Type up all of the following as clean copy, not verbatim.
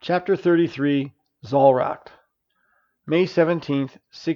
Chapter 33, Zollracht. May 17th,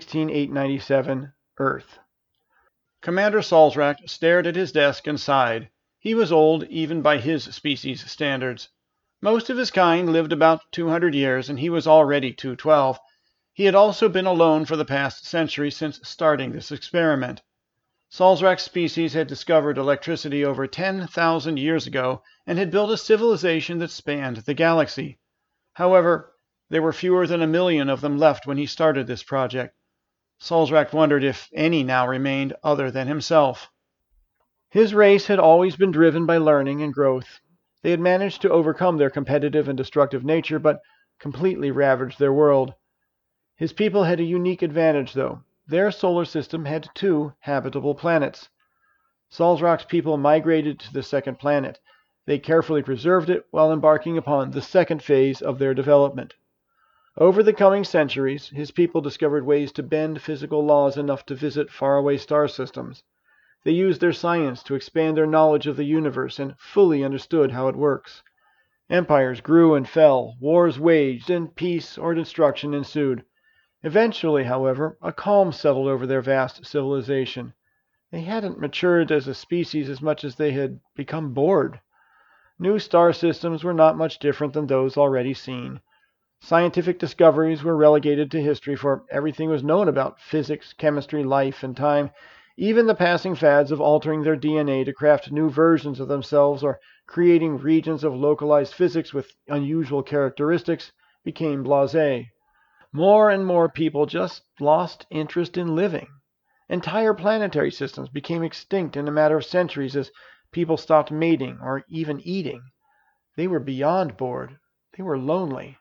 16897, Earth. Commander Salzracht stared at his desk and sighed. He was old, even by his species' standards. Most of his kind lived about 200 years, and he was already 212. He had also been alone for the past century since starting this experiment. Salzracht's species had discovered electricity over 10,000 years ago and had built a civilization that spanned the galaxy. However, there were fewer than 1,000,000 of them left when he started this project. Salzracht wondered if any now remained other than himself. His race had always been driven by learning and growth. They had managed to overcome their competitive and destructive nature, but completely ravaged their world. His people had a unique advantage, though. Their solar system had 2 habitable planets. Salzracht's people migrated to the second planet. They carefully preserved it while embarking upon the second phase of their development. Over the coming centuries, his people discovered ways to bend physical laws enough to visit faraway star systems. They used their science to expand their knowledge of the universe and fully understood how it works. Empires grew and fell, wars waged, and peace or destruction ensued. Eventually, however, a calm settled over their vast civilization. They hadn't matured as a species as much as they had become bored. New star systems were not much different than those already seen. Scientific discoveries were relegated to history, for everything was known about physics, chemistry, life, and time. Even the passing fads of altering their DNA to craft new versions of themselves or creating regions of localized physics with unusual characteristics became blasé. More and more people just lost interest in living. Entire planetary systems became extinct in a matter of centuries as people stopped mating or even eating. They were beyond bored. They were lonely.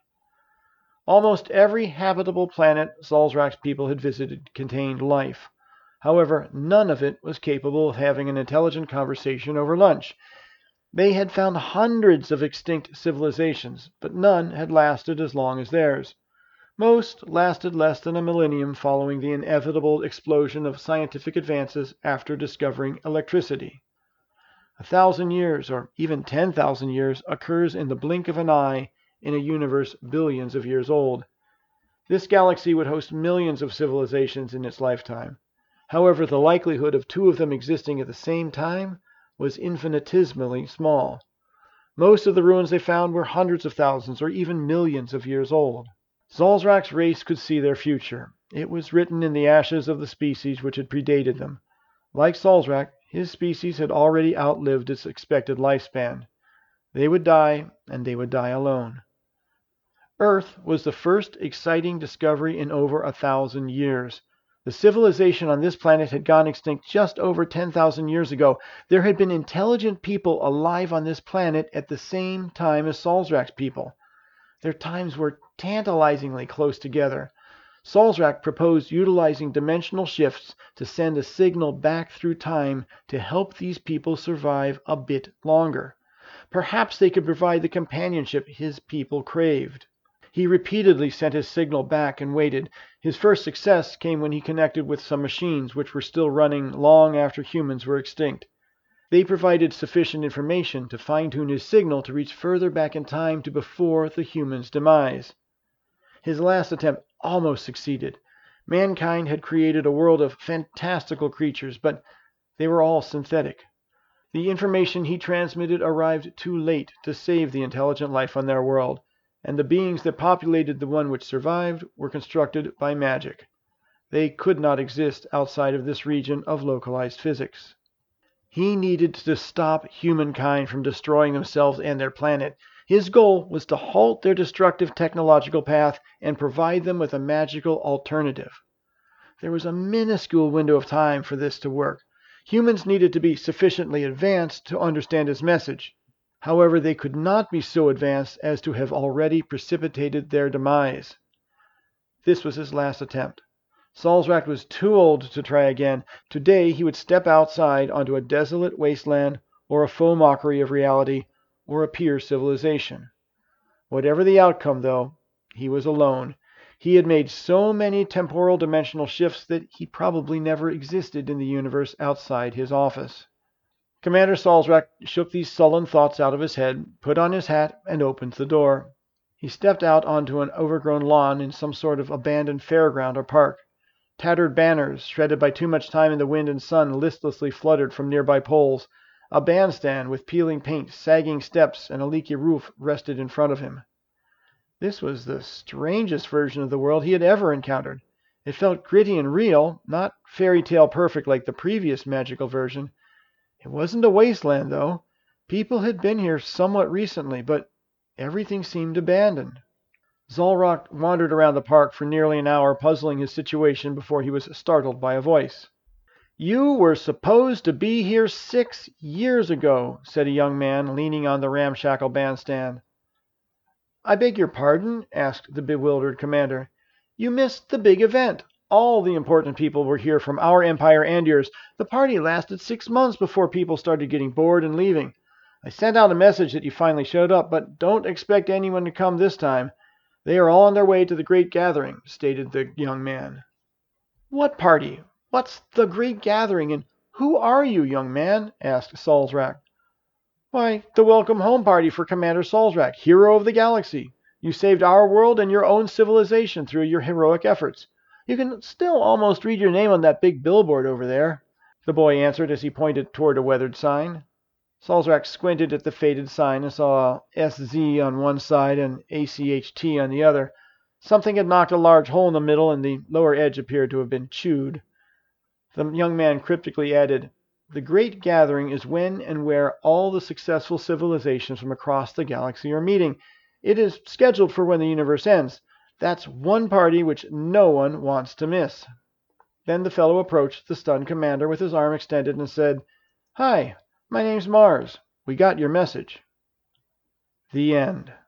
Almost every habitable planet Salzracht's people had visited contained life. However, none of it was capable of having an intelligent conversation over lunch. They had found hundreds of extinct civilizations, but none had lasted as long as theirs. Most lasted less than a millennium following the inevitable explosion of scientific advances after discovering electricity. 1,000 years, or even 10,000 years, occurs in the blink of an eye in a universe billions of years old. This galaxy would host millions of civilizations in its lifetime. However, the likelihood of 2 of them existing at the same time was infinitesimally small. Most of the ruins they found were hundreds of thousands or even millions of years old. Salzracht's race could see their future. It was written in the ashes of the species which had predated them. Like Salzracht, his species had already outlived its expected lifespan. They would die, and they would die alone. Earth was the first exciting discovery in over 1,000 years. The civilization on this planet had gone extinct just over 10,000 years ago. There had been intelligent people alive on this planet at the same time as Salzracht's people. Their times were tantalizingly close together. Salzracht proposed utilizing dimensional shifts to send a signal back through time to help these people survive a bit longer. Perhaps they could provide the companionship his people craved. He repeatedly sent his signal back and waited. His first success came when he connected with some machines which were still running long after humans were extinct. They provided sufficient information to fine-tune his signal to reach further back in time to before the humans' demise. His last attempt almost succeeded. Mankind had created a world of fantastical creatures, but they were all synthetic. The information he transmitted arrived too late to save the intelligent life on their world, and the beings that populated the one which survived were constructed by magic. They could not exist outside of this region of localized physics. He needed to stop humankind from destroying themselves and their planet. His goal was to halt their destructive technological path and provide them with a magical alternative. There was a minuscule window of time for this to work. Humans needed to be sufficiently advanced to understand his message. However, they could not be so advanced as to have already precipitated their demise. This was his last attempt. Salzracht was too old to try again. Today he would step outside onto a desolate wasteland, or a faux mockery of reality, or a pure civilization. Whatever the outcome, though, he was alone. He had made so many temporal dimensional shifts that he probably never existed in the universe outside his office. Commander Salzracht shook these sullen thoughts out of his head, put on his hat, and opened the door. He stepped out onto an overgrown lawn in some sort of abandoned fairground or park. Tattered banners, shredded by too much time in the wind and sun, listlessly fluttered from nearby poles. A bandstand with peeling paint, sagging steps, and a leaky roof rested in front of him. This was the strangest version of the world he had ever encountered. It felt gritty and real, not fairy tale perfect like the previous magical version. It wasn't a wasteland, though. People had been here somewhat recently, but everything seemed abandoned. Zollrock wandered around the park for nearly an hour, puzzling his situation before he was startled by a voice. "You were supposed to be here 6 years ago," said a young man leaning on the ramshackle bandstand. "I beg your pardon?" asked the bewildered commander. "You missed the big event. All the important people were here from our empire and yours. The party lasted 6 months before people started getting bored and leaving. I sent out a message that you finally showed up, but don't expect anyone to come this time. They are all on their way to the Great Gathering," stated the young man. "What party? What's the Great Gathering, and who are you, young man?" asked Salzrak. "Why, the welcome home party for Commander Salzrak, hero of the galaxy. You saved our world and your own civilization through your heroic efforts. You can still almost read your name on that big billboard over there," the boy answered as he pointed toward a weathered sign. Salzrak squinted at the faded sign and saw SZ on one side and ACHT on the other. Something had knocked a large hole in the middle, and the lower edge appeared to have been chewed. The young man cryptically added, "The Great Gathering is when and where all the successful civilizations from across the galaxy are meeting. It is scheduled for when the universe ends. That's one party which no one wants to miss." Then the fellow approached the stunned commander with his arm extended and said, "Hi, my name's Mars. We got your message." The end.